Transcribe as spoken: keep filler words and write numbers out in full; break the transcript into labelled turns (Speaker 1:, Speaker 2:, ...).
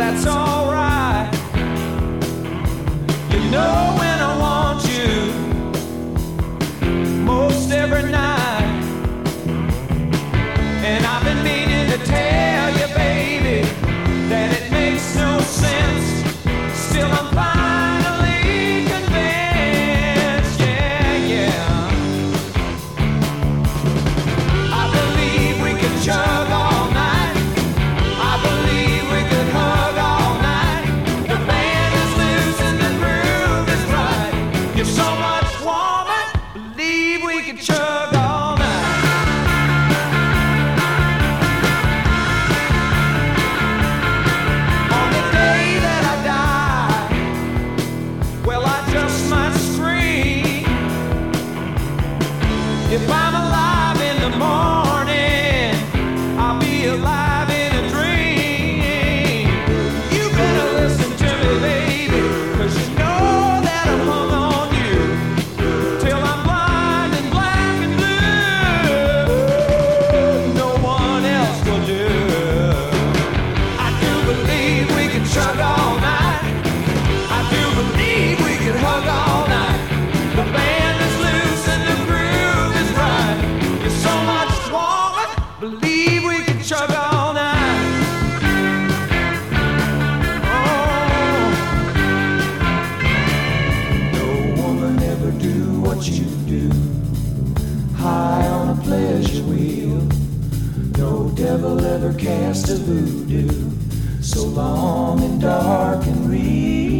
Speaker 1: that's alright. You know when I want you most every night. And I've been meaning to tell you, baby, that it makes no sense. Still I'm finally convinced, yeah, yeah. I believe we could chug all night. I believe we could hug all night. The band is loose and the groove is right. You're so much warmer, believe we could chug all night. On the day that I die, well, I just might scream. If I'm alive in the morning, I'll be alive in a dream. You better listen to me, baby, 'cause you know that I'm hung on you till I'm blind and black and blue. No one else will do. I do believe we can chug all night. I do believe we can hug all night. The band is loose and the groove is right. You're so much warmer, believe we can chug all night. Oh, no woman ever do what you do, high on a pleasure wheel. No devil ever cast a voodoo so long and dark and real.